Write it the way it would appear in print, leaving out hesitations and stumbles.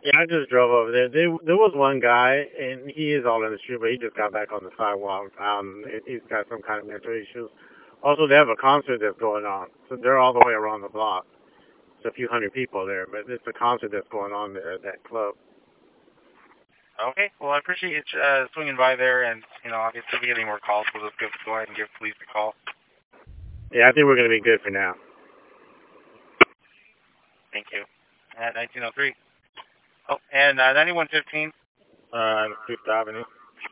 Yeah, I just drove over there. There was one guy, and he is all in the street, but he just got back on the sidewalk. He's got some kind of mental issues. Also, they have a concert that's going on, so they're all the way around the block. It's a few hundred people there, but it's a concert that's going on there at that club. Okay. Well, I appreciate you swinging by there, and obviously, if we get any more calls, we'll just go ahead and give police a call. Yeah, I think we're gonna be good for now. Thank you. At 1903. Oh, and 9115. Fifth Avenue.